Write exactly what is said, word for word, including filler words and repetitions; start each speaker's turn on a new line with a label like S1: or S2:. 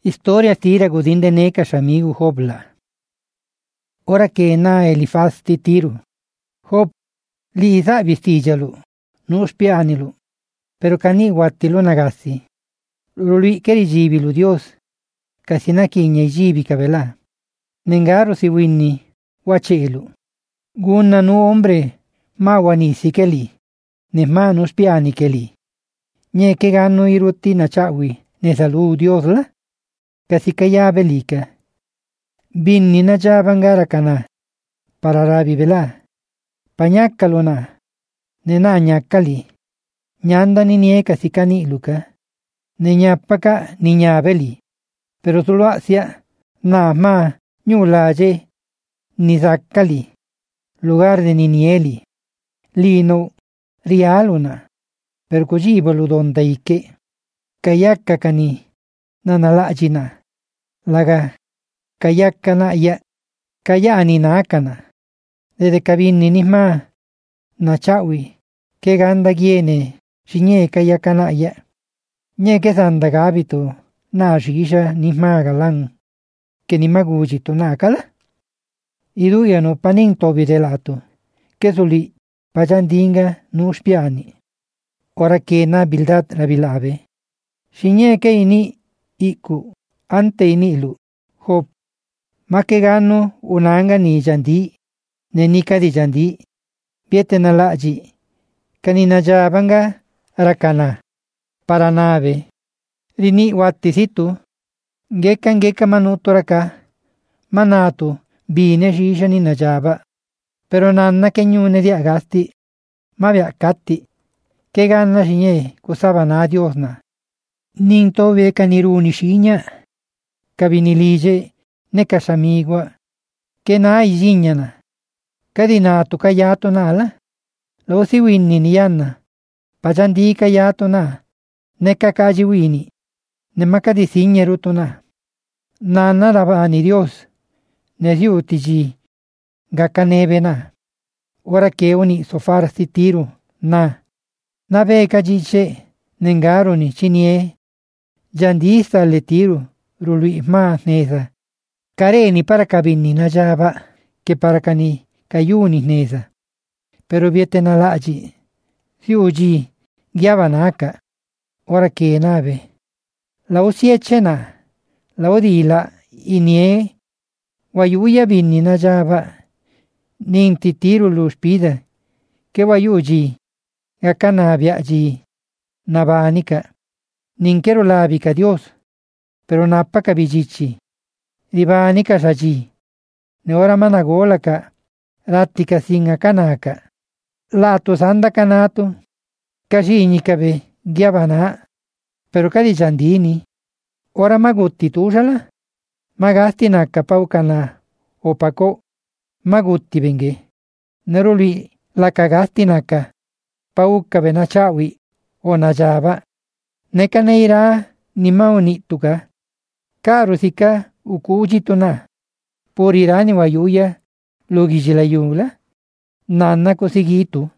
S1: Historia tira godin de necas amigo Jobla. Ora que na Elifaz ti tiro. Job li da vistigialu, no spianilu, pero cani guattilu nagasi. Lui che rigibilu Dios, casina kinya jibi kabela. Nengaro si winni, wachelu. Gunna nu hombre, ma wanisi keli, ne ma no spiani keli. Nye che ganno i rutti na chawi, ne salu Dios la. Kasi kaya belika. Binni na jabangara kana. Para rabi bela. Panyakalo na. Nena nyakali. Nyanda ni nie kasi kani luka. Nenyapaka ni nyabeli. Pero tuluasia na ma nyulaje ni zakali. Lugar de ninieli. Lino rialuna. Percujibolu donde ike. Kayaka kani. Nanalajina. Laga kayaka na ya. Kayani na akana. Desde kabini nisma. Na chawi. Que ganda giene. Shinye kayaka na ya. Nye que sanda gabito. Na shisha nisma galan. Que ni magujito na akala. Iduya no panin tobi delato. Que suli. Pajandinga no spiani. Ora que na bildad rabilave. Shinye que ini iku. Ante inilu. Job. Ma que gano unanga ni jandi. Nenika di jandi. Piete na laji. Kanina jabanga arakana. Para nave. Rini wattisitu. Geka ngeka manutoraka. Manato. Bine shisha ni najaba. Pero nanna kenyune di agasti. Ma via katti. Que ganna shinye kusaba na diosna. Ninto veka niruni shinya. Kabinilije ne kasamigua. Que na izinyana. Kadinato kayato nala. Lo si winni ni yanna. Pajandi kayato na. Ne kakaji wini. Ne makadi sinyeruto na. Nana rabani Dios. Ne diutiji. Gakanebe na. Ora que uni sofar sitiru na. Na veka jiche. Nengaro ni chinie. Jandista le tiru. Rului ma neza. Kareni para kabini na jaba. Que para kani kayuni neza. Pero viete na laji. Siuji. Giavanaka. Ora que nave. La usiechena. La odila. Inie. Wayuya bini na jaba. Ninti tiru luspida. Que wayuji. Gakana viaji. Nabanika. Ninkero labika Dios. Pero napaka bijichi. Ribanika saji. Ne ora managolaka. Ratika singa kanaka. Lato sanda kanato. Kashinyikabe. Giavana. Pero kadi jandini. Ora magutti tushala. Magasti naka paukana. Opako. Magutti benge. Neruli la kagasti naka. Pauka benachawi. O najaba. Neka neira ni mauni tuka. Karusika ukujituna. Porirani wayuya. Logijilayula. Nana kosigitu.